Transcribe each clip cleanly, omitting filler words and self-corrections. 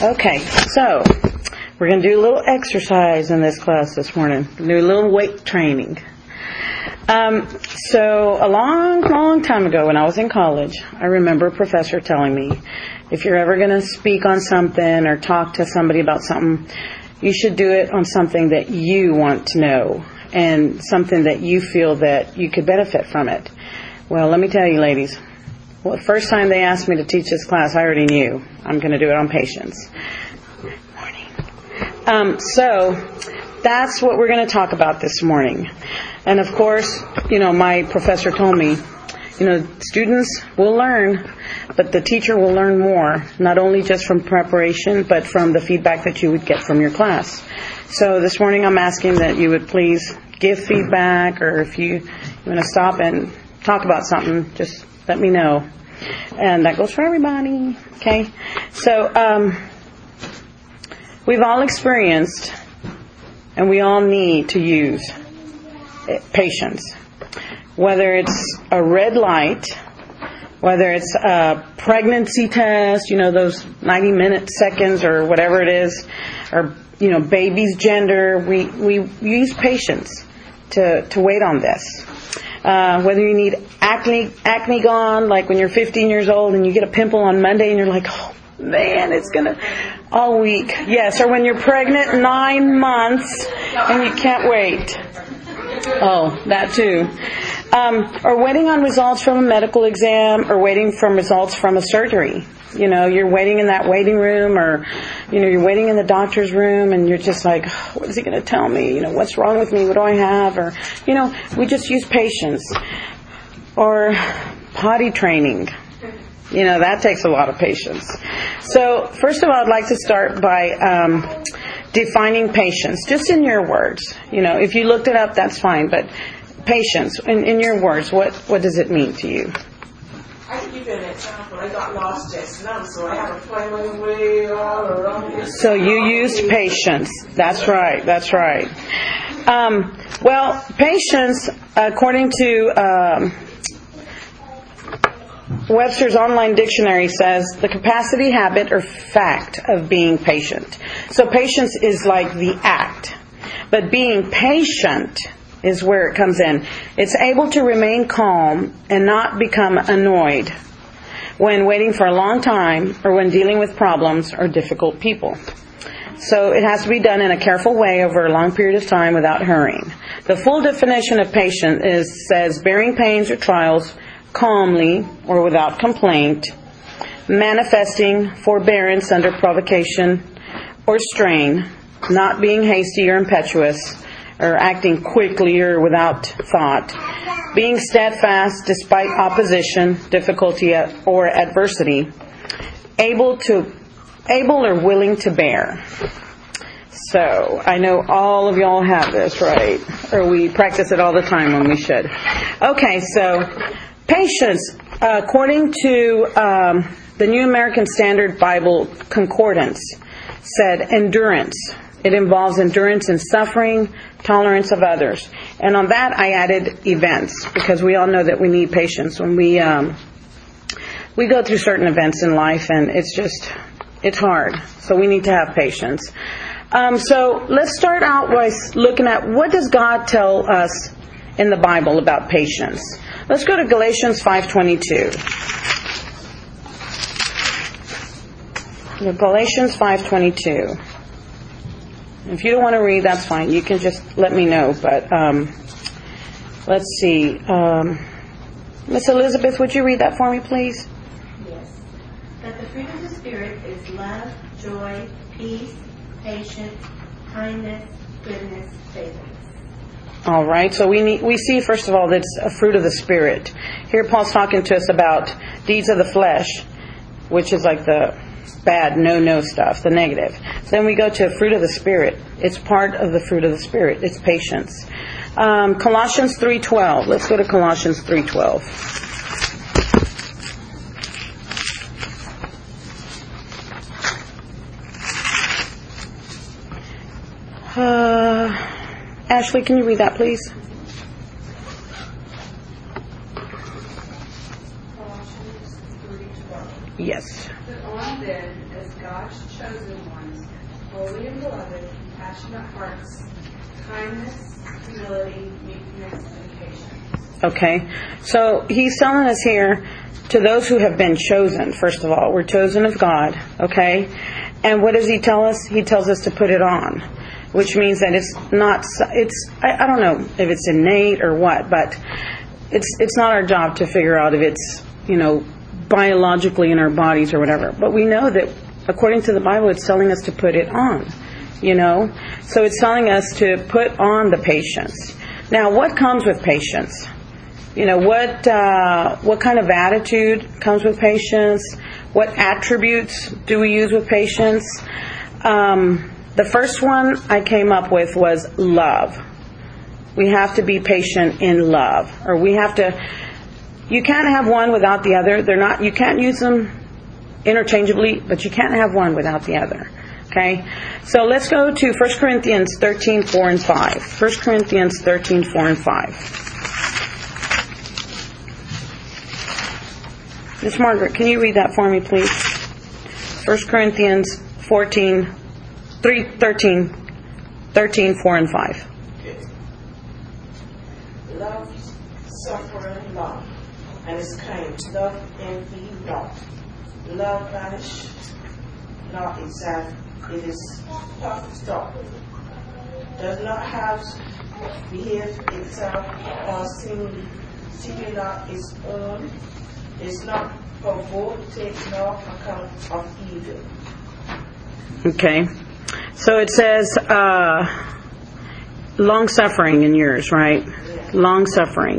Okay, so we're going to do a little exercise in this class this morning. Do a little weight training. So a long time ago when I was in college, I remember a professor telling me, if you're ever going to speak on something or talk to somebody about something, you should do it on something that you want to know and something that you feel that you could benefit from it. Well, let me tell you, ladies, the first time they asked me to teach this class, I already knew I'm going to do it on patience. Morning. So that's what we're going to talk about this morning. And of course, my professor told me, students will learn, but the teacher will learn more, not only just from preparation, but from the feedback that you would get from your class. So this morning I'm asking that you would please give feedback, or if you want to stop and talk about something, just let me know. And that goes for everybody. Okay? So we've all experienced, and we all need to use patience. Whether it's a red light, whether it's a pregnancy test, those 90-minute seconds or whatever it is, or, baby's gender, we use patience to wait on this. Whether you need acne gone, like when you're 15 years old and you get a pimple on Monday and you're like, oh man, it's gonna all week. Yes, or when you're pregnant 9 months and you can't wait. Oh, that too. Or waiting on results from a medical exam, or waiting from results from a surgery. You're waiting in that waiting room, or, you're waiting in the doctor's room and you're just like, oh, what is he going to tell me? What's wrong with me? What do I have? Or, we just use patience. Or potty training. That takes a lot of patience. So, first of all, I'd like to start by defining patience, just in your words. If you looked it up, that's fine, but patience, in your words, what does it mean to you? I can give you an example. I got lost just now, so I have a plane way all around here. So you used patience. That's right. Well, patience, according to Webster's Online Dictionary, says the capacity, habit, or fact of being patient. So patience is like the act. But being patient is where it comes in. It's able to remain calm and not become annoyed when waiting for a long time or when dealing with problems or difficult people. So it has to be done in a careful way over a long period of time without hurrying. The full definition of patient says bearing pains or trials calmly or without complaint, manifesting forbearance under provocation or strain, not being hasty or impetuous, or acting quickly or without thought, being steadfast despite opposition, difficulty, or adversity, able or willing to bear. So, I know all of y'all have this, right? Or we practice it all the time when we should. Okay, so patience, according to the New American Standard Bible Concordance, said endurance. It involves endurance in suffering, tolerance of others. And on that I added events, because we all know that we need patience when we go through certain events in life, and it's hard. So we need to have patience. So let's start out by looking at what does God tell us in the Bible about patience. Let's go to Galatians 5:22. Galatians 5:22. If you don't want to read, that's fine. You can just let me know. But let's see. Miss Elizabeth, would you read that for me, please? Yes. That the fruit of the Spirit is love, joy, peace, patience, kindness, goodness, faithfulness. All right. So we see, first of all, that it's a fruit of the Spirit. Here Paul's talking to us about deeds of the flesh, which is like the bad, no stuff, the negative. Then we go to fruit of the Spirit. It's part of the fruit of the Spirit. It's patience. Colossians 3:12. Let's go to Colossians 3:12. Ashley, can you read that, please? Yes. Yes. Put on then, as God's chosen ones, holy and beloved, compassionate hearts, kindness, humility, meekness, and patience. Okay. So he's telling us here, to those who have been chosen, first of all, we're chosen of God, okay? And what does he tell us? He tells us to put it on, which means that it's not, I don't know if it's innate or what, but it's not our job to figure out if it's, biologically in our bodies or whatever. But we know that according to the Bible, it's telling us to put it on, So it's telling us to put on the patience. Now, what comes with patience? What kind of attitude comes with patience? What attributes do we use with patience? The first one I came up with was love. We have to be patient in love, or you can't have one without the other. You can't use them interchangeably, but you can't have one without the other. Okay? So let's go to 1 Corinthians 13, 4 and 5. 1 Corinthians 13, 4 and 5. Miss Margaret, can you read that for me, please? 1 Corinthians 13, 4 and 5. Love suffereth long, and is kind. Love envy not. Love vanish not itself. It is puffed up. Does not have behave itself, or seeking not its own. Is not provoked, take no account of evil. Okay. So it says long suffering in yours, right? Yeah. Long suffering.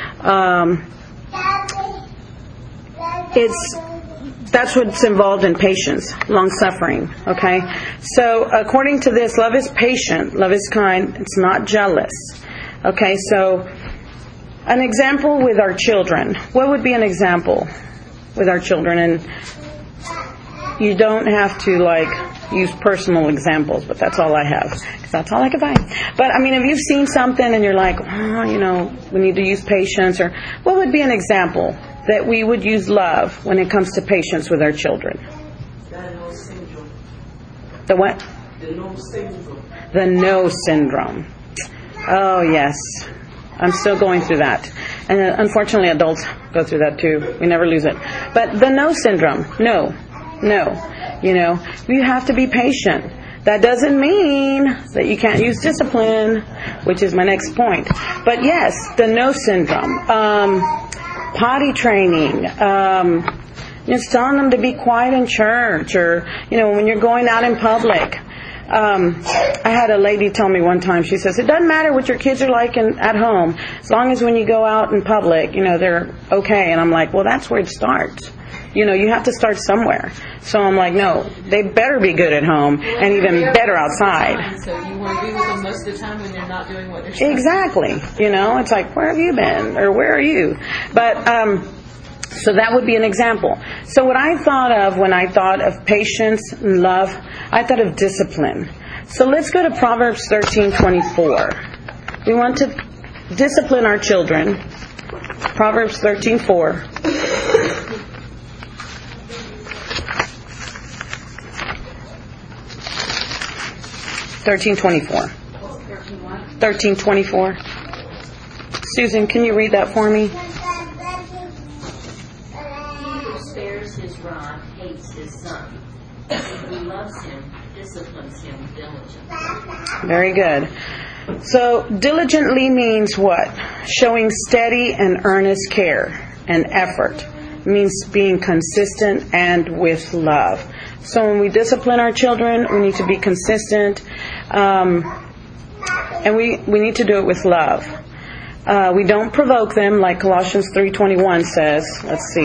That's what's involved in patience, long suffering. Okay. So according to this, love is patient, love is kind, it's not jealous. Okay. So an example with our children. What would be an example with our children? And you don't have to use personal examples, but that's all I have, because that's all I can find. But if you've seen something and you're like, we need to use patience, or what would be an example that we would use love when it comes to patience with our children? The no syndrome. The what? The no syndrome. The no syndrome. Oh, yes. I'm still going through that. And unfortunately, adults go through that too. We never lose it. But the no syndrome. No. You have to be patient. That doesn't mean that you can't use discipline, which is my next point. But yes, the no syndrome. Potty training. Just telling them to be quiet in church, or, when you're going out in public. I had a lady tell me one time, she says, it doesn't matter what your kids are like at home, as long as when you go out in public, they're okay. And I'm like, well, that's where it starts. You have to start somewhere. So I'm like, no, they better be good at home, and even better outside. So you want to be with them most of the time when they're not doing what they're supposed to. Exactly. It's like, where have you been? Or where are you? But, so that would be an example. So what I thought of when I thought of patience and love, I thought of discipline. So let's go to Proverbs 13:24. We want to discipline our children. Proverbs 13:4. 13:24. 13:24. Susan, can you read that for me? He who spares his rod hates his son. He who loves him disciplines him diligently. Very good. So diligently means what? Showing steady and earnest care and effort. It means being consistent and with love. So when we discipline our children, we need to be consistent, and we need to do it with love. We don't provoke them, like Colossians 3:21 says. Let's see.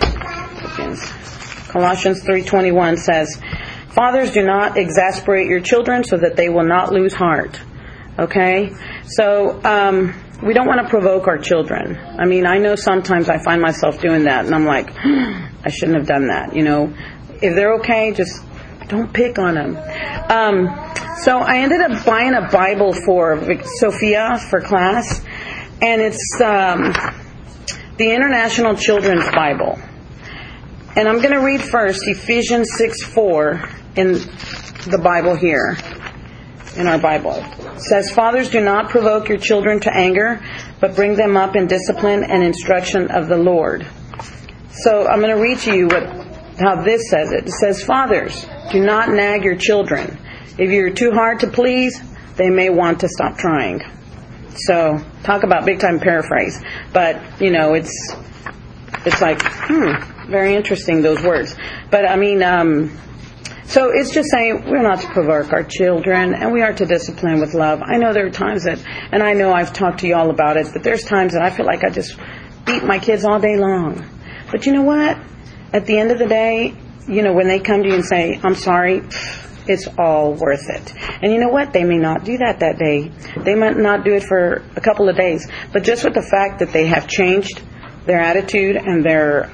Colossians 3:21 says, "Fathers, do not exasperate your children so that they will not lose heart." Okay? So we don't want to provoke our children. I mean, I know sometimes I find myself doing that, and I'm like, I shouldn't have done that. You know, if they're okay, just don't pick on them. So I ended up buying a Bible for Sophia for class, and it's the International Children's Bible. And I'm going to read first Ephesians 6:4 in the Bible here, in our Bible. It says, "Fathers, do not provoke your children to anger, but bring them up in discipline and instruction of the Lord." So I'm going to read to you how this says it. It says, "Fathers, do not nag your children. If you're too hard to please, they may want to stop trying." So, talk about big time paraphrase. But, it's like, very interesting, those words. But, so it's just saying we're not to provoke our children, and we are to discipline with love. I know there are times that, and I know I've talked to you all about it, but there's times that I feel like I just beat my kids all day long. But you know what? At the end of the day, when they come to you and say, "I'm sorry," it's all worth it. And you know what? They may not do that day. They might not do it for a couple of days. But just with the fact that they have changed their attitude and their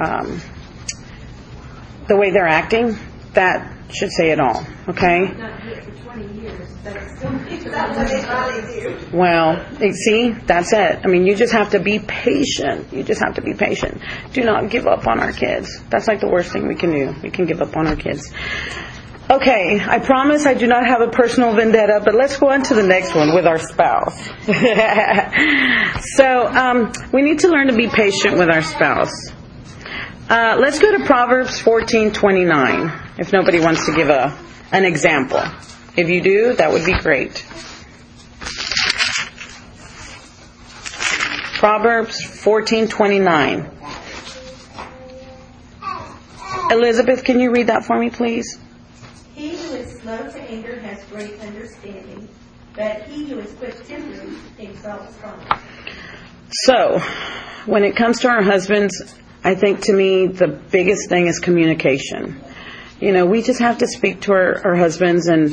the way they're acting, that should say it all. Okay? Not do it for 20 years, but it still needs to That's what they finally do. Well, see, that's it. You just have to be patient. You just have to be patient. Do not give up on our kids. That's like the worst thing we can do. We can give up on our kids. Okay, I promise I do not have a personal vendetta, but let's go on to the next one with our spouse. So, we need to learn to be patient with our spouse. Let's go to Proverbs 14:29, if nobody wants to give an example. If you do, that would be great. Proverbs 14:29. Elizabeth, can you read that for me, please? He who is slow to anger has great understanding, but he who is quick-tempered exalts pride. So, when it comes to our husbands, I think to me the biggest thing is communication. We just have to speak to our husbands, and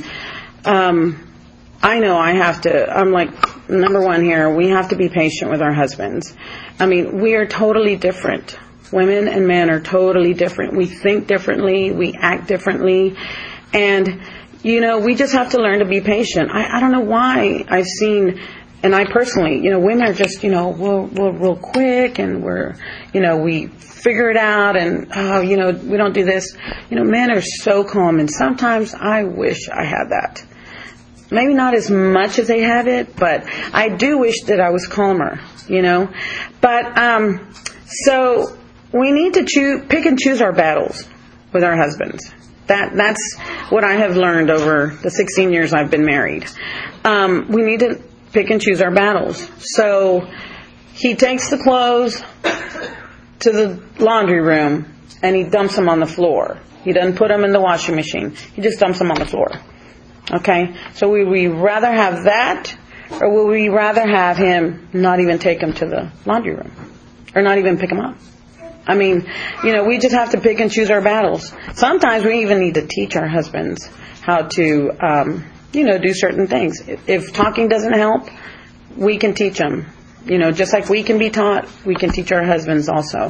I know I have to. I'm like, number one here, we have to be patient with our husbands. We are totally different. Women and men are totally different. We think differently. We act differently. And, we just have to learn to be patient. I don't know why I've seen, and I personally, women are just, we're real quick, and we figure it out, and, we don't do this. Men are so calm, and sometimes I wish I had that. Maybe not as much as they have it, but I do wish that I was calmer, But, so we need to pick and choose our battles with our husbands. That's what I have learned over the 16 years I've been married. We need to pick and choose our battles. So he takes the clothes to the laundry room and he dumps them on the floor. He doesn't put them in the washing machine. He just dumps them on the floor. Okay? So would we rather have that, or would we rather have him not even take them to the laundry room? Or not even pick them up? We just have to pick and choose our battles. Sometimes we even need to teach our husbands how to, do certain things. If talking doesn't help, we can teach them. Just like we can be taught, we can teach our husbands also.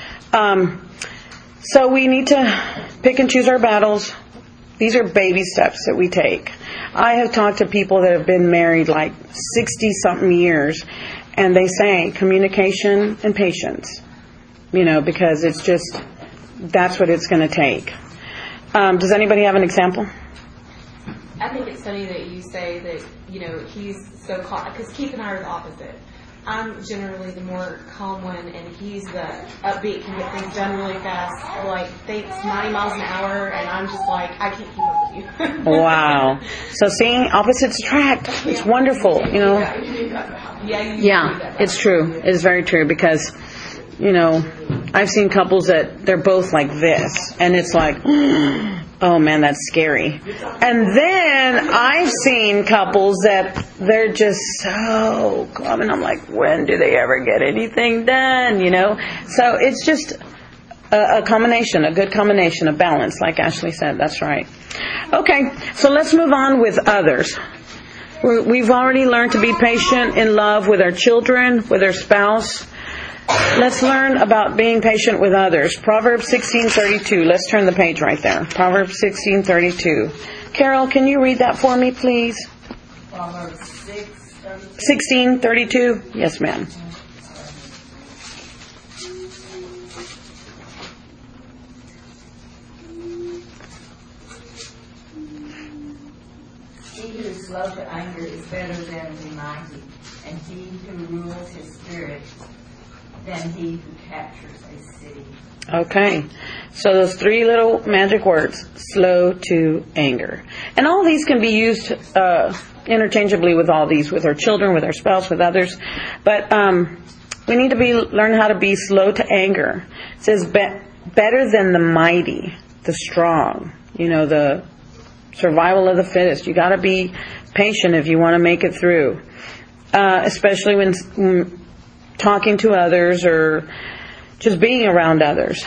So we need to pick and choose our battles. These are baby steps that we take. I have talked to people that have been married like 60-something years, and they say communication and patience. Because it's just, that's what it's going to take. Does anybody have an example? I think it's funny that you say that, he's so calm, because Keith and I are the opposite. I'm generally the more calm one, and he's the upbeat, can get things done really fast, like thinks 90 miles an hour, and I'm just like, I can't keep up with you. Wow. So seeing opposites attract, it's wonderful, Yeah, it's true. It's very true, because I've seen couples that they're both like this, and it's like, oh man, that's scary. And then I've seen couples that they're just so calm, and I'm like, when do they ever get anything done, So it's just a combination, a good combination, a balance, like Ashley said. That's right. Okay, so let's move on with others. We've already learned to be patient in love with our children, with our spouse. Let's learn about being patient with others. Proverbs 16:32. Let's turn the page right there. Proverbs 16:32. Carol, can you read that for me, please? Proverbs 6:32. 16:32. Yes, ma'am. is slow to anger is better than the mighty, and he who rules his spirit than he who captures a city. Okay, so those 3 little magic words, slow to anger. And all these can be used interchangeably with all these, with our children, with our spouse, with others. But we need to learn how to be slow to anger. It says better than the mighty, the strong, the survival of the fittest. You got to be patient if you want to make it through, especially when talking to others or just being around others.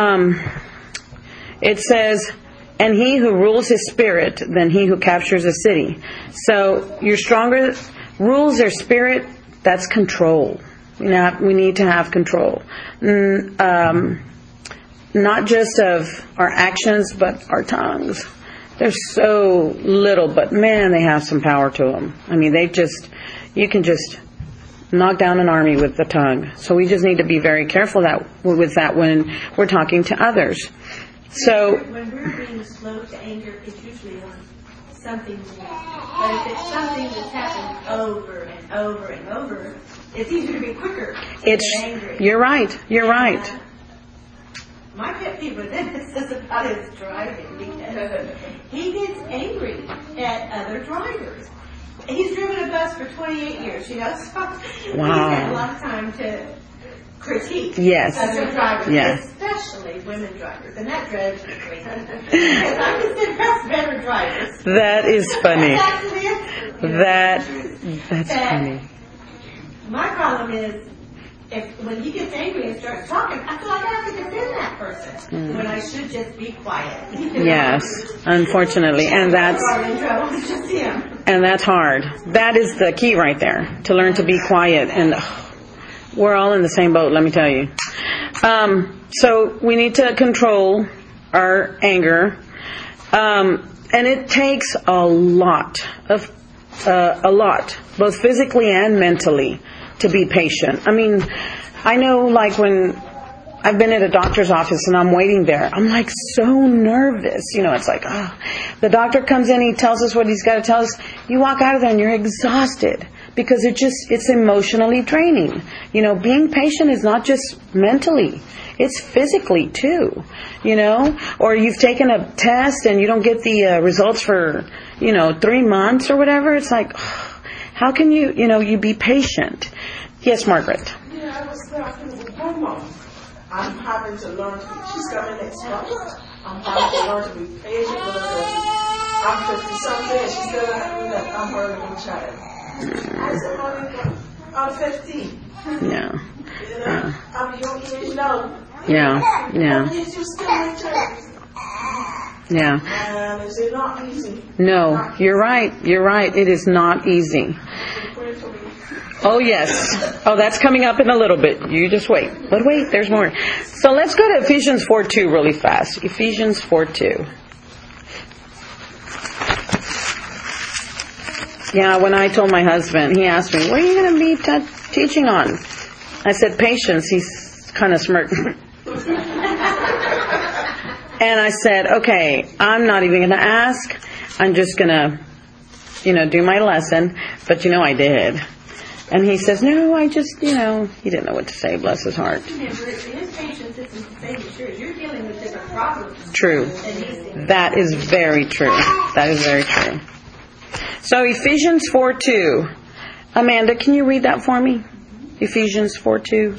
It says, and he who rules his spirit than he who captures a city. So your stronger rules their spirit, that's control. We need to have control. Not just of our actions, but our tongues. They're so little, but man, they have some power to them. I mean, you can just knock down an army with the tongue. So we just need to be very careful with that when we're talking to others. So when we're being slow to anger, it's usually on something new. But if it's something that's happened over and over and over, it's easier to be quicker to get angry. You're right. You're right. My pet peeve with this is about his driving, because he gets angry at other drivers. He's driven a bus for 28 years, so Wow. He's had a lot of time to critique other drivers, especially women drivers, and that drives me crazy. Because I just impress better drivers. That is funny. That's funny. My problem is, when he gets angry and starts talking, I feel like I have to defend that person when I should just be quiet. Yes, unfortunately, and that's hard. That is the key right there, to learn to be quiet, and we're all in the same boat, let me tell you. So we need to control our anger, and it takes a lot, both physically and mentally, to be patient. I mean, I know, like, when I've been at a doctor's office and I'm waiting there, I'm like so nervous. It's like, the doctor comes in, he tells us what he's got to tell us. You walk out of there and you're exhausted because it's emotionally draining. Being patient is not just mentally, it's physically too, or you've taken a test and you don't get the results for, 3 months or whatever. It's like, how can you be patient? Yes, Margaret. Yeah, I was talking with my mom. I'm having to learn to be, she's coming next month. I'm having to learn to be patient with her. I'm 50-something, and she's still having that I'm her little child. I said, honey, I'm 50. Yeah. I'm your age now. Yeah. You're still in church. Yeah. And it's not easy. No, you're right. It is not easy. Oh, yes. Oh, that's coming up in a little bit. You just wait. But wait, there's more. So let's go to Ephesians 4:2 really fast. Ephesians 4:2. Yeah, when I told my husband, he asked me, what are you going to be teaching on? I said, patience. He's kind of smirked. And I said, okay, I'm not even going to ask. I'm just going to, do my lesson. But I did. And he says, no, I just, he didn't know what to say, bless his heart. Remember, his patience isn't to say that you're dealing with different problems. True. That is very true. That is very true. So Ephesians 4:2. Amanda, can you read that for me? Ephesians 4:2.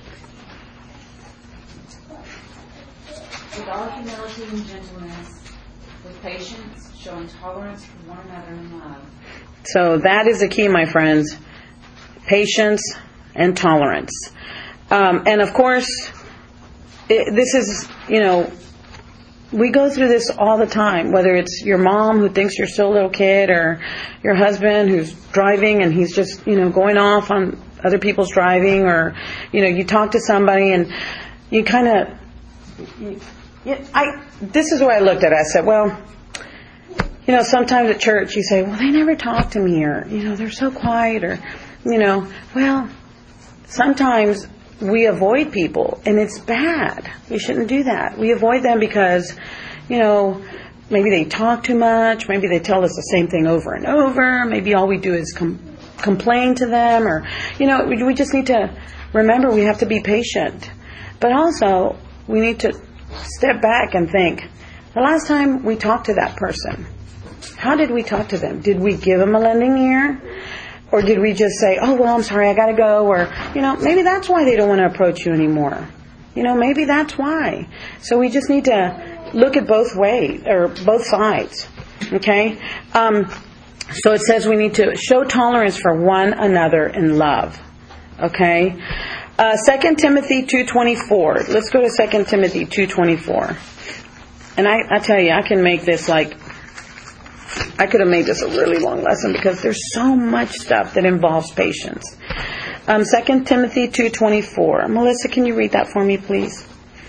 With all humility and gentleness, with patience, showing tolerance for one another in love. So that is the key, my friends. Patience and tolerance. And of course, this is, we go through this all the time, whether it's your mom who thinks you're still a little kid, or your husband who's driving and he's just, going off on other people's driving, or, you talk to somebody and you kind of, this is what I looked at. I said, well, sometimes at church you say, well, they never talk to me, or, they're so quiet, or, well, sometimes we avoid people, and it's bad. We shouldn't do that. We avoid them because, maybe they talk too much. Maybe they tell us the same thing over and over. Maybe all we do is complain to them, or, we just need to remember we have to be patient. But also, we need to step back and think, the last time we talked to that person, how did we talk to them? Did we give them a lending ear? Or did we just say, oh, well, I'm sorry, I got to go? Or, maybe that's why they don't want to approach you anymore. Maybe that's why. So we just need to look at both ways, or both sides. Okay? So it says we need to show tolerance for one another in love. Okay? 2 Timothy 2:24. Let's go to 2 Timothy 2:24. And I tell you, I can make this I could have made this a really long lesson, because there's so much stuff that involves patience. 2 Timothy 2:24. Melissa, can you read that for me, please?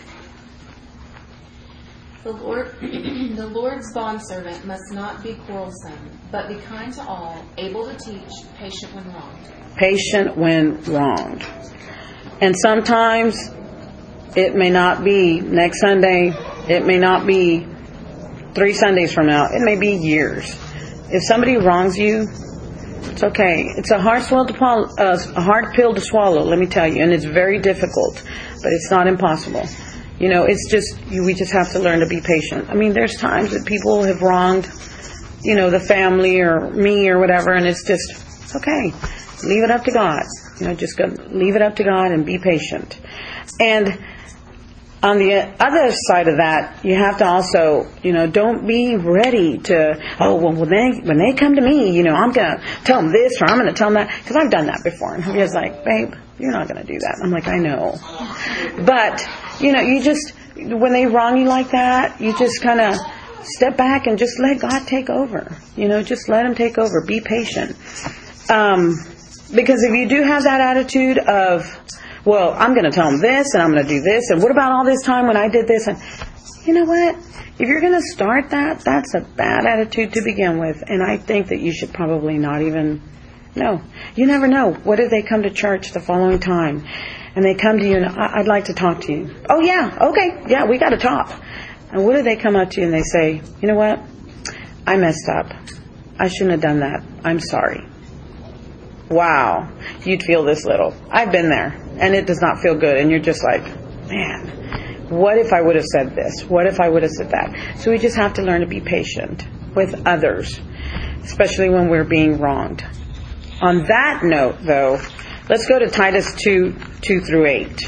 The Lord's bondservant must not be quarrelsome, but be kind to all, able to teach, patient when wronged. Patient when wronged. And sometimes it may not be next Sunday. It may not be 3 Sundays from now. It may be years. If somebody wrongs you, it's okay. It's a hard pill to swallow, let me tell you. And it's very difficult, but it's not impossible. It's just, we just have to learn to be patient. I mean, there's times that people have wronged, the family or me or whatever, and it's okay. Leave it up to God. Just go, leave it up to God and be patient. And on the other side of that, you have to also, don't be ready to, when they come to me, I'm going to tell them this, or I'm going to tell them that. Because I've done that before. And he was like, babe, you're not going to do that. I'm like, I know. But, you just, when they wrong you like that, you just kind of step back and just let God take over. Just let Him take over. Be patient. Because if you do have that attitude of, well, I'm going to tell them this, and I'm going to do this, and what about all this time when I did this? And you know what? If you're going to start that, that's a bad attitude to begin with. And I think that you should probably not even, no. You never know. What if they come to church the following time, and they come to you, and I'd like to talk to you. Oh, yeah, okay, yeah, we got to talk. And what if they come up to you and they say, you know what? I messed up. I shouldn't have done that. I'm sorry. Wow, you'd feel this little. I've been there, and it does not feel good. And you're just like, man, what if I would have said this? What if I would have said that? So we just have to learn to be patient with others, especially when we're being wronged. On that note, though, let's go to Titus 2:2-8.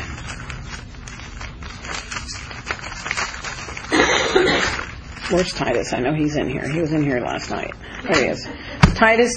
Where's Titus? I know he's in here. He was in here last night. There he is. Titus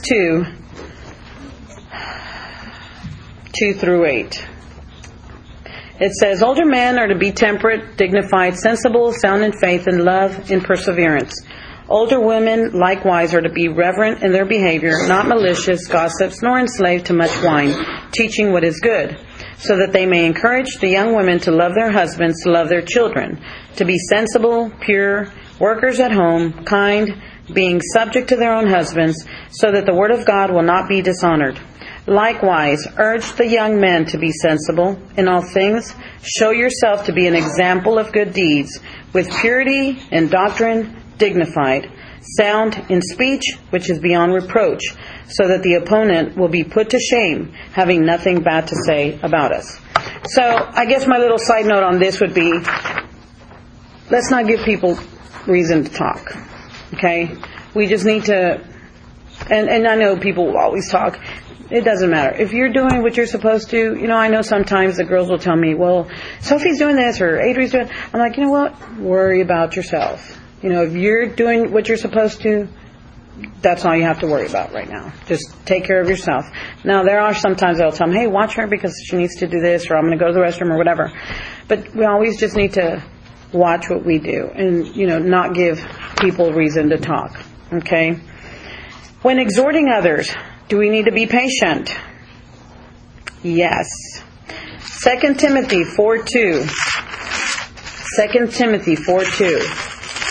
2:2-8. It says, older men are to be temperate, dignified, sensible, sound in faith, in love, in perseverance. Older women likewise are to be reverent in their behavior, not malicious, gossips, nor enslaved to much wine, teaching what is good, so that they may encourage the young women to love their husbands, to love their children, to be sensible, pure, workers at home, kind, being subject to their own husbands, so that the word of God will not be dishonored. Likewise, urge the young men to be sensible in all things. Show yourself to be an example of good deeds, with purity and doctrine, dignified, sound in speech, which is beyond reproach, so that the opponent will be put to shame, having nothing bad to say about us. So, I guess my little side note on this would be, let's not give people reason to talk. Okay? We just need to, and I know people will always talk. It doesn't matter. If you're doing what you're supposed to, I know sometimes the girls will tell me, well, Sophie's doing this or Adri's doing, I'm like, you know what? Worry about yourself. If you're doing what you're supposed to, that's all you have to worry about right now. Just take care of yourself. Now, there are sometimes I'll tell them, hey, watch her because she needs to do this, or I'm going to go to the restroom or whatever. But we always just need to watch what we do and, not give people reason to talk. Okay? When exhorting others, do we need to be patient? Yes. 2 Timothy 4:2. 2 Timothy 4:2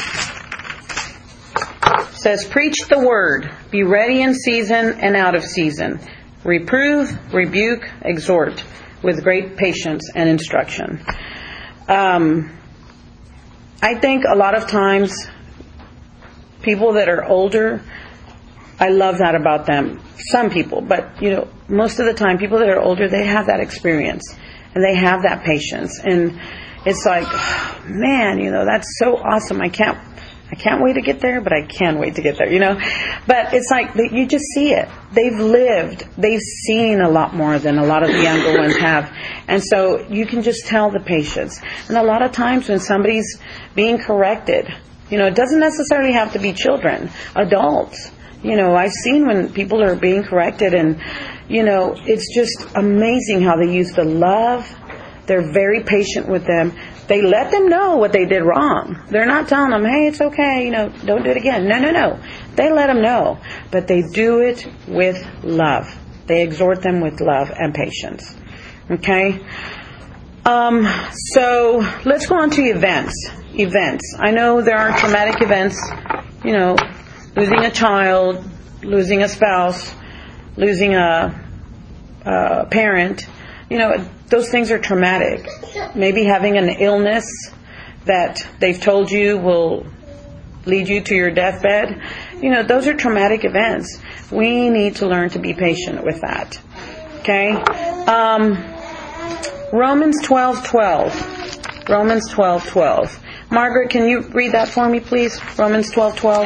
says, preach the word, be ready in season and out of season. Reprove, rebuke, exhort with great patience and instruction. I think a lot of times People that are older, I love that about them. Some people, but most of the time, people that are older, they have that experience and they have that patience. And it's like, man, that's so awesome. I can't wait to get there, but I can wait to get there, But it's like, you just see it. They've lived. They've seen a lot more than a lot of the younger ones have. And so you can just tell the patience. And a lot of times when somebody's being corrected, it doesn't necessarily have to be children, adults. I've seen when people are being corrected and, it's just amazing how they use the love. They're very patient with them. They let them know what they did wrong. They're not telling them, hey, it's okay, don't do it again. No. They let them know. But they do it with love. They exhort them with love and patience. Okay? So let's go on to events. I know there are traumatic events, losing a child, losing a spouse, losing a parent. Those things are traumatic. Maybe having an illness that they've told you will lead you to your deathbed. Those are traumatic events. We need to learn to be patient with that. Okay? Romans 12:12. Romans 12:12. Margaret, can you read that for me, please? Romans 12:12.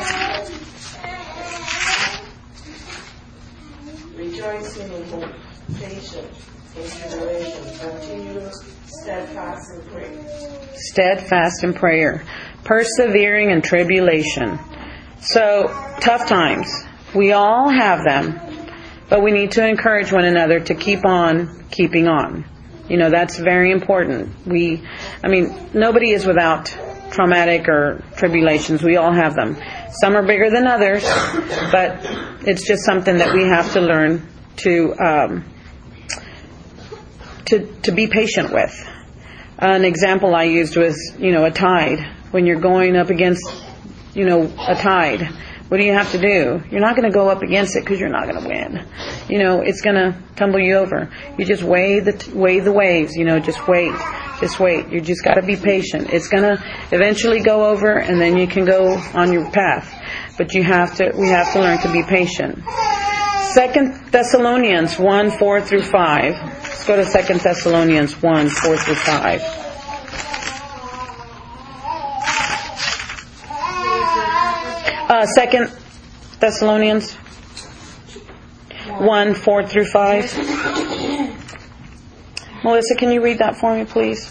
Rejoicing in hope, patient in tribulation, continuous, steadfast in prayer. Steadfast in prayer. Persevering in tribulation. So, tough times. We all have them, but we need to encourage one another to keep on keeping on. That's very important. Nobody is without traumatic or tribulations. We all have them. Some are bigger than others, but it's just something that we have to learn to be patient with. An example I used was, a tide. When you're going up against, a tide, what do you have to do? You're not going to go up against it because you're not going to win. It's going to tumble you over. You just weigh the waves. Just wait. You just got to be patient. It's going to eventually go over, and then you can go on your path. But we have to learn to be patient. 2 Thessalonians 1:4-5. Let's go to 2 Thessalonians 1:4-5. 2 Thessalonians 1:4-5. Melissa, can you read that for me, please?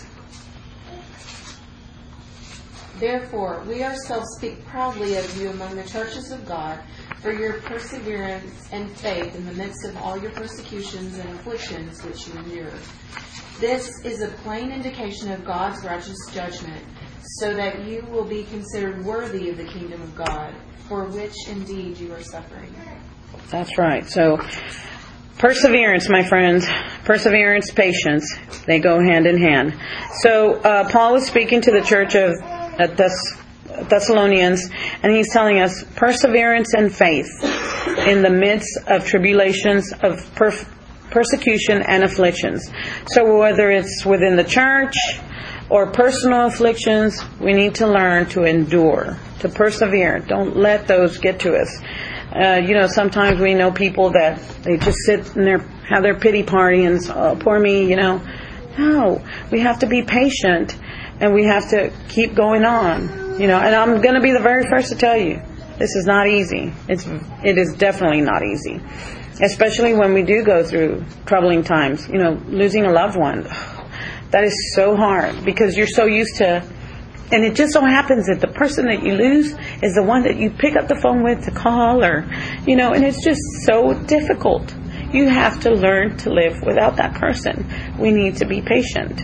Therefore, we ourselves speak proudly of you among the churches of God for your perseverance and faith in the midst of all your persecutions and afflictions which you endure. This is a plain indication of God's righteous judgment, so that you will be considered worthy of the kingdom of God, for which indeed you are suffering. That's right. So, perseverance, my friends. Perseverance, patience. They go hand in hand. So, Paul was speaking to the church of Thessalonians, and he's telling us perseverance and faith in the midst of tribulations, of persecution and afflictions. So whether it's within the church or personal afflictions, we need to learn to endure, to persevere. Don't let those get to us. Sometimes we know people that they just sit and have their pity party and, oh, poor me, No, we have to be patient and we have to keep going on. And I'm going to be the very first to tell you, this is not easy. It is definitely not easy. Especially when we do go through troubling times. Losing a loved one. That is so hard because you're so used to, and it just so happens that the person that you lose is the one that you pick up the phone with to call and it's just so difficult. You have to learn to live without that person. We need to be patient.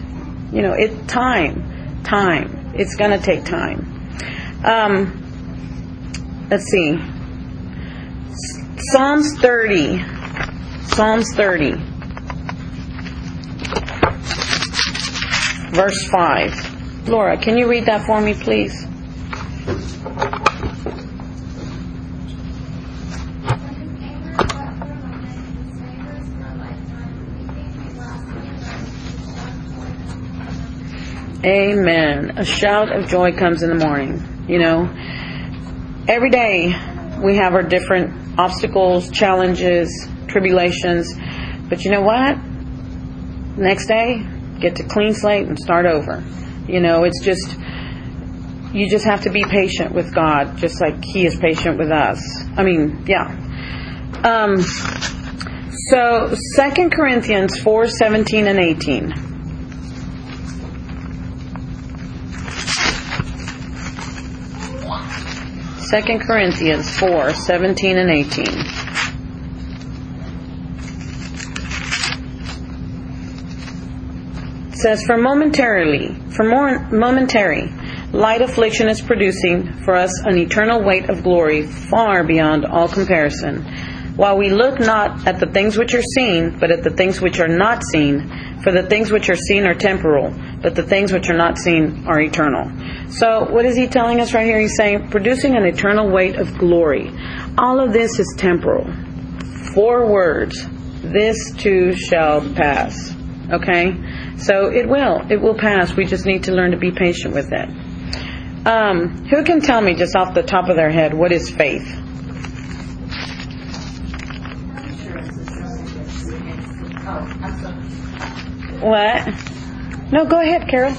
Time. It's going to take time. Let's see. Psalms 30. Verse 5. Laura, can you read that for me, please? Amen. A shout of joy comes in the morning. every day we have our different obstacles, challenges, tribulations. But you know what? Next day, get to clean slate and start over. It's just, you just have to be patient with God, just like He is patient with us. So 2 Corinthians 4:17 and 18. Second Corinthians 4:17 and 18. It says, For momentary light affliction is producing for us an eternal weight of glory far beyond all comparison. While we look not at the things which are seen, but at the things which are not seen. For the things which are seen are temporal, but the things which are not seen are eternal. So what is he telling us right here? He's saying, producing an eternal weight of glory. All of this is temporal. 4 words. This too shall pass. Okay? So it will pass. We just need to learn to be patient with it. Who can tell me just off the top of their head, what is faith? What? No, go ahead, Carol.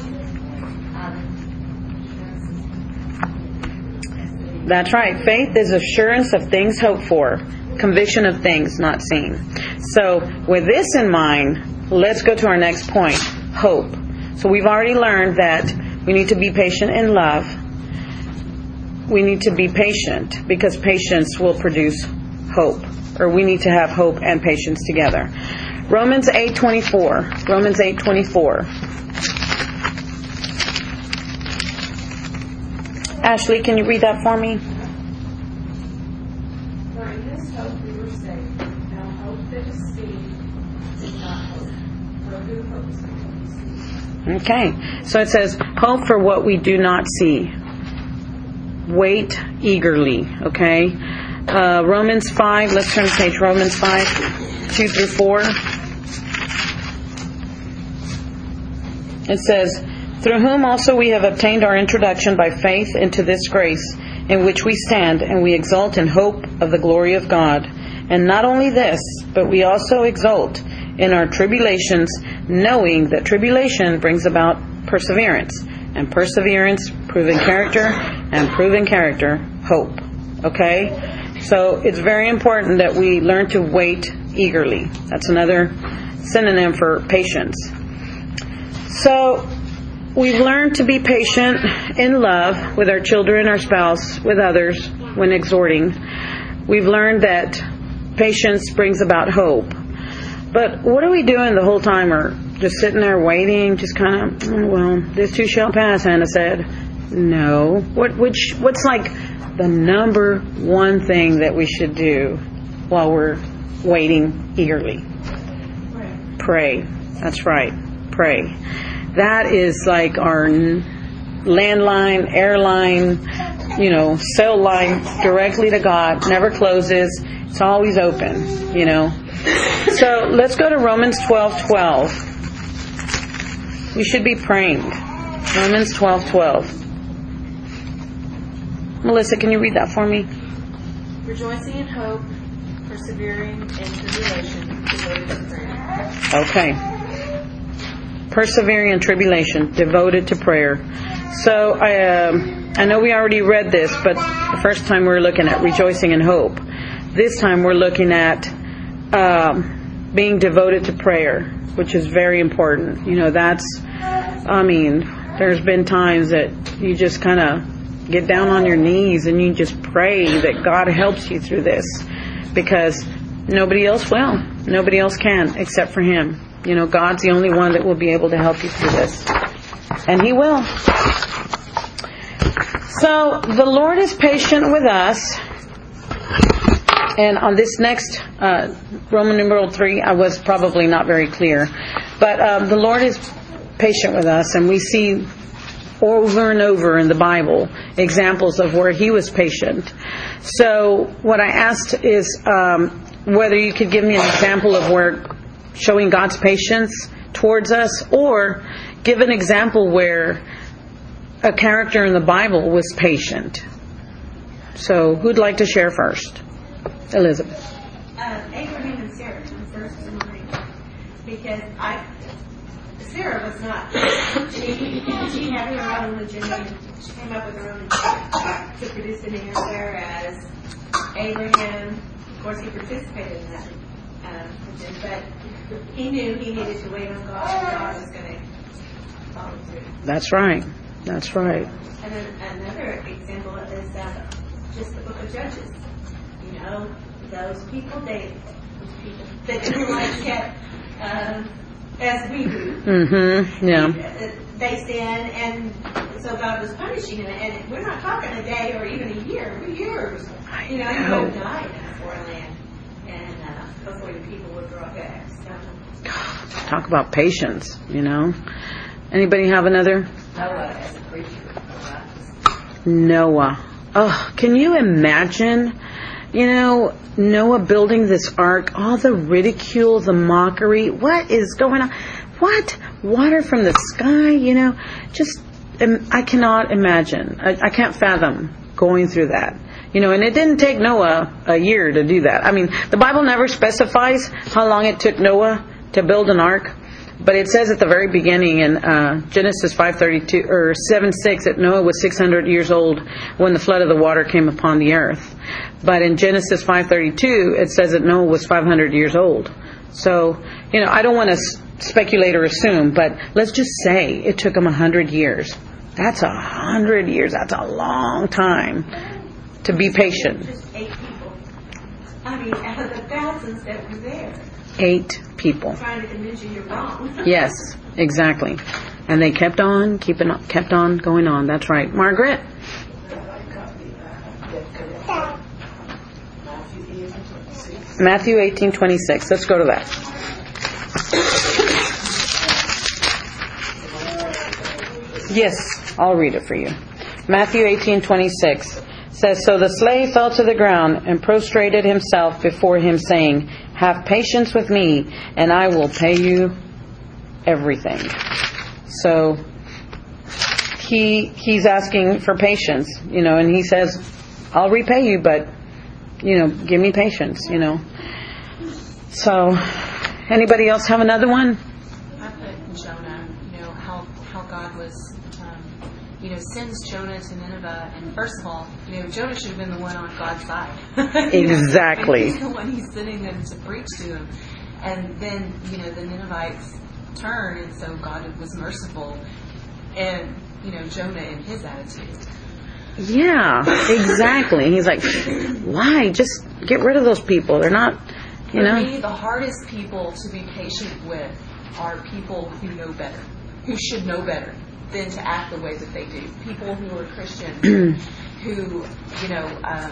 That's right. Faith is assurance of things hoped for, conviction of things not seen. So with this in mind, let's go to our next point, hope. So we've already learned that we need to be patient in love. We need to be patient because patience will produce hope. Or we need to have hope and patience together. Romans 8:24. Romans 8:24. Ashley, can you read that for me? For in this hope we were saved. Now hope that is seen is not hope. For who hopes for what he sees? Okay. So it says, hope for what we do not see. Wait eagerly. Okay. Romans 5. Let's turn the page. Romans 5, 2-4. It says, through whom also we have obtained our introduction by faith into this grace, in which we stand, and we exult in hope of the glory of God. And not only this, but we also exult in our tribulations, knowing that tribulation brings about perseverance, and perseverance, proven character, and proven character, hope. Okay? So it's very important that we learn to wait eagerly. That's another synonym for patience. So we've learned to be patient in love with our children, our spouse, with others when exhorting. We've learned that patience brings about hope. But what are we doing the whole time? Or just sitting there waiting, just kind of, well, this too shall pass, Hannah said. No. What's like the number one thing that we should do while we're waiting eagerly? Pray. That's right. Pray. That is like our landline, airline, cell line directly to God. Never closes. It's always open, So let's go to Romans 12:12. We should be praying. Romans 12:12. Melissa, can you read that for me? Rejoicing in hope, persevering in tribulation, devoted to prayer. Okay. Persevering in tribulation, devoted to prayer. So I know we already read this, but the first time we're looking at rejoicing in hope. This time we're looking at being devoted to prayer, which is very important. There's been times that you just kind of get down on your knees and you just pray that God helps you through this, because nobody else will. Nobody else can except for Him. God's the only one that will be able to help you through this. And He will. So, the Lord is patient with us. And on this next, Roman numeral 3, I was probably not very clear. But the Lord is patient with us. And we see over and over in the Bible examples of where He was patient. So, what I asked is whether you could give me an example of where showing God's patience towards us, or give an example where a character in the Bible was patient. So who'd like to share first? Elizabeth. Abraham and Sarah come first in mind because Sarah was not. She had her own agenda. She came up with her own agenda to produce an heir, whereas Abraham, of course, he participated in that agenda, but he knew he needed to wait on God, and God was going to follow through. That's right. That's right. And then another example is just the Book of Judges. You know, those people, they didn't like it as we do. Mm-hmm. Yeah. They sin, and so God was punishing them. And we're not talking a day or even a year. We're years. You know, you would die in a foreign land, and before the people would draw back. So. Talk about patience, you know. Anybody have another? Noah as a preacher. Noah. Oh, can you imagine, you know, Noah building this ark, all the ridicule, the mockery. What is going on? What? Water from the sky, you know? Just, I cannot imagine. I can't fathom going through that. You know, and it didn't take Noah a year to do that. I mean, the Bible never specifies how long it took Noah to build an ark. But it says at the very beginning in Genesis 5:32 or 7:6 that Noah was 600 years old when the flood of the water came upon the earth. But in Genesis 5:32 it says that Noah was 500 years old. So, you know, I don't want to speculate or assume, but let's just say it took him 100 years. That's 100 years. That's a long time to be patient. Just 8 people. I mean, out of the thousands that were there. 8 people. Trying to convince you you're wrong. Yes, exactly. And they kept on going on. That's right. Margaret? Matthew 18:26. Let's go to that. Yes, I'll read it for you. Matthew 18:26 says, "So the slave fell to the ground and prostrated himself before him, saying, 'Have patience with me, and I will pay you everything.'" So he's asking for patience, you know, and he says, "I'll repay you, but, you know, give me patience, you know." So, anybody else have another one? I put Jonah, you know, how God was, you know, sends Jonah to Nineveh. And first of all, you know, Jonah should have been the one on God's side. Exactly. He's the one he's sending them to preach to him. And then, you know, the Ninevites turn, and so God was merciful. And, you know, Jonah in his attitude. Yeah, exactly. He's like, why? Just get rid of those people. They're not, you know. For me, the hardest people to be patient with are people who know better, who should know better than to act the way that they do. People who are Christians, who, you know,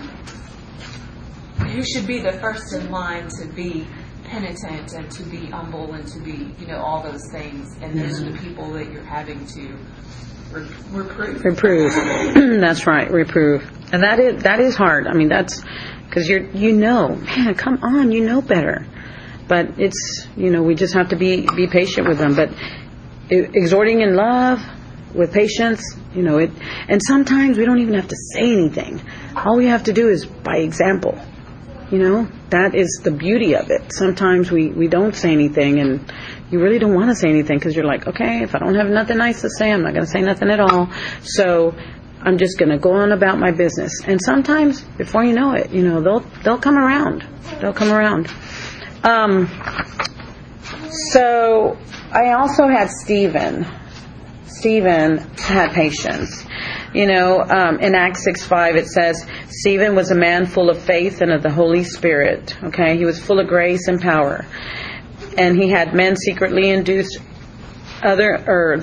who should be the first in line to be penitent and to be humble and to be, you know, all those things. And those are the people that you're having to reprove. That's right, reprove. And that is hard. I mean, that's because you know, man, come on, you know better. But it's, you know, we just have to be patient with them. But exhorting in love, with patience, you know, and sometimes we don't even have to say anything. All we have to do is by example. You know, that is the beauty of it. Sometimes we don't say anything, and you really don't want to say anything because you're like, okay, if I don't have nothing nice to say, I'm not going to say nothing at all. So I'm just going to go on about my business. And sometimes, before you know it, you know, they'll come around. They'll come around. So I also had Stephen. Stephen had patience. You know, in Acts 6:5 it says, Stephen was a man full of faith and of the Holy Spirit. Okay, he was full of grace and power. And he had men secretly induce other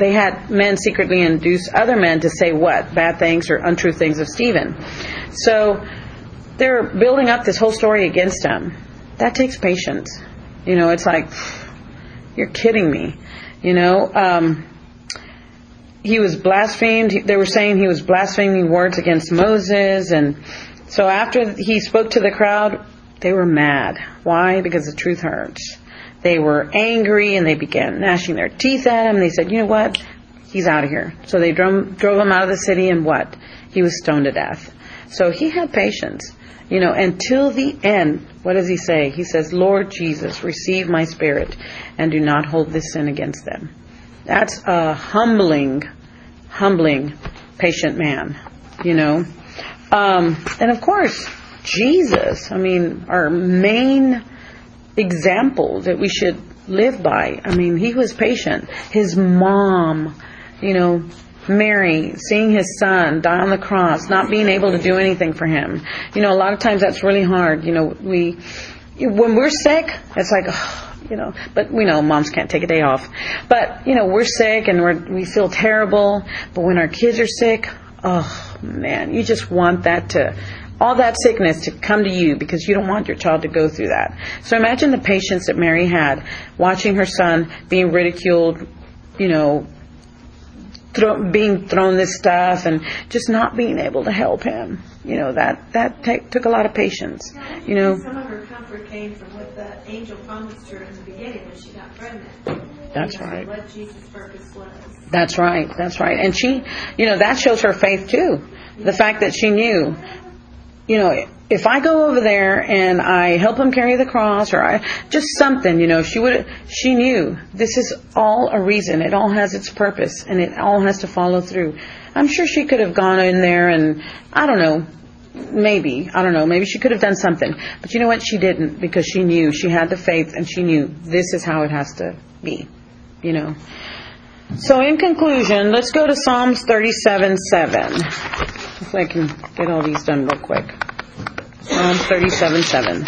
men to say what? Bad things or untrue things of Stephen. So they're building up this whole story against him. That takes patience. You know, it's like, you're kidding me. You know, he was blasphemed. They were saying he was blaspheming words against Moses. And so after he spoke to the crowd, they were mad. Why? Because the truth hurts. They were angry and they began gnashing their teeth at him. They said, you know what? He's out of here. So they drove him out of the city, and what? He was stoned to death. So he had patience, until the end. What does he say? He says, Lord Jesus, receive my spirit and do not hold this sin against them. That's a humbling, patient man, And of course, Jesus, our main example that we should live by. He was patient. His mom, Mary, seeing his son die on the cross, not being able to do anything for him. A lot of times that's really hard. When we're sick, it's like, but we know moms can't take a day off. But, we're sick and we feel terrible. But when our kids are sick, oh man, you just want all that sickness to come to you because you don't want your child to go through that. So imagine the patience that Mary had watching her son being ridiculed, being thrown this stuff and just not being able to help him. That took a lot of patience. Some of her comfort came from what the angel promised her in the beginning when she got pregnant. That's right. What Jesus' purpose was. That's right. And she, that shows her faith too. The fact that she knew, if I go over there and I help him carry the cross or just something, she knew this is all a reason. It all has its purpose and it all has to follow through. I'm sure she could have gone in there and, maybe she could have done something. But you know what? She didn't because she knew. She had the faith and she knew this is how it has to be, So in conclusion, let's go to Psalms 37:7. If I can get all these done real quick. Psalms 37:7.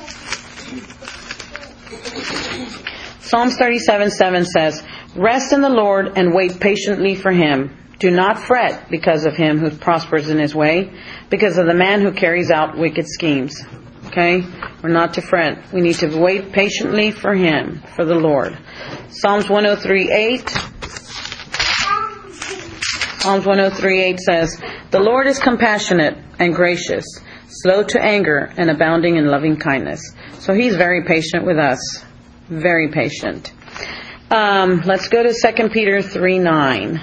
Psalms 37:7 says, Rest in the Lord and wait patiently for Him. Do not fret because of him who prospers in his way, because of the man who carries out wicked schemes. Okay? We're not to fret. We need to wait patiently for Him, for the Lord. Psalms 103:8. Psalms 103:8 says, The Lord is compassionate and gracious, slow to anger and abounding in loving kindness. So He's very patient with us. Very patient. Let's go to 2 Peter 3:9.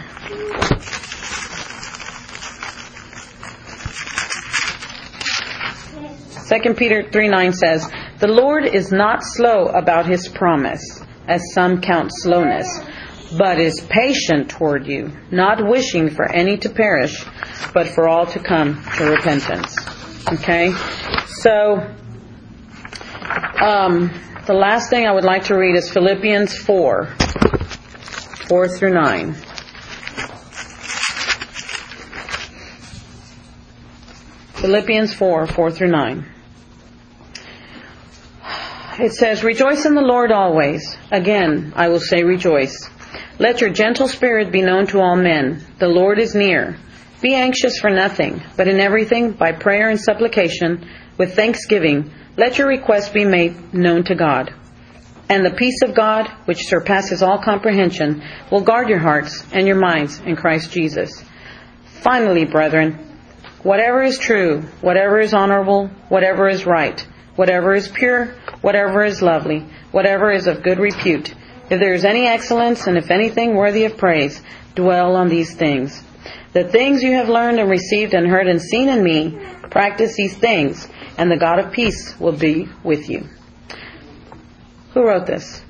2 Peter 3:9 says, The Lord is not slow about His promise, as some count slowness, but is patient toward you, not wishing for any to perish, but for all to come to repentance. Okay? So, the last thing I would like to read is Philippians 4:4-9. Philippians 4:4-9. It says, Rejoice in the Lord always. Again, I will say rejoice. Let your gentle spirit be known to all men. The Lord is near. Be anxious for nothing, but in everything, by prayer and supplication, with thanksgiving, let your requests be made known to God. And the peace of God, which surpasses all comprehension, will guard your hearts and your minds in Christ Jesus. Finally, brethren, whatever is true, whatever is honorable, whatever is right, whatever is pure, whatever is lovely, whatever is of good repute, if there is any excellence and if anything worthy of praise, dwell on these things. The things you have learned and received and heard and seen in me, practice these things, and the God of peace will be with you. Who wrote this?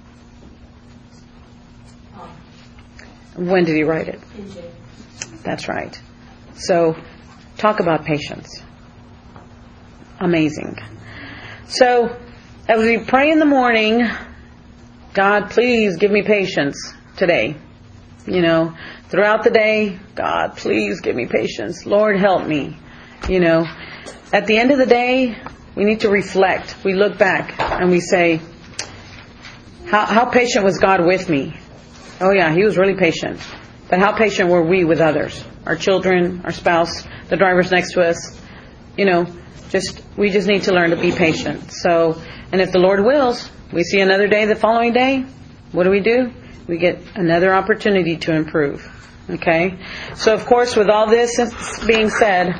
When did he write it? That's right. So, talk about patience. Amazing. So, as we pray in the morning, God, please give me patience today. Throughout the day, God, please give me patience. Lord, help me. At the end of the day, we need to reflect. We look back and we say, how patient was God with me? Oh yeah, He was really patient. But how patient were we with others? Our children, our spouse, the drivers next to us. We just need to learn to be patient. So, and if the Lord wills, we see another day the following day, what do? We get another opportunity to improve. Okay? So of course, with all this being said,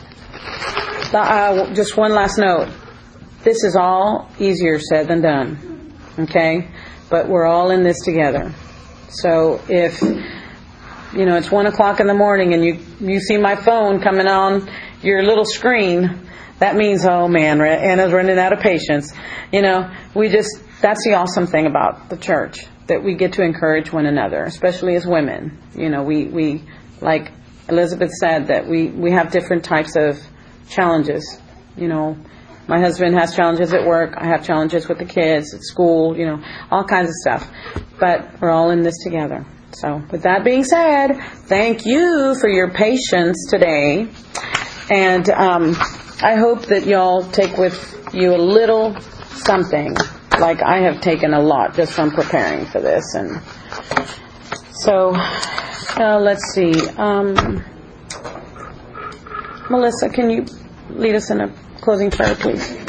just one last note. This is all easier said than done. Okay? But we're all in this together. So if, it's 1 o'clock in the morning and you see my phone coming on your little screen, that means, oh man, Anna's running out of patience. That's the awesome thing about the church, that we get to encourage one another, especially as women. We like Elizabeth said, that we have different types of challenges. My husband has challenges at work. I have challenges with the kids at school, all kinds of stuff. But we're all in this together. So with that being said, thank you for your patience today. And I hope that y'all take with you a little something, like I have taken a lot just from preparing for this. And so let's see. Melissa, can you lead us in a closing prayer, please?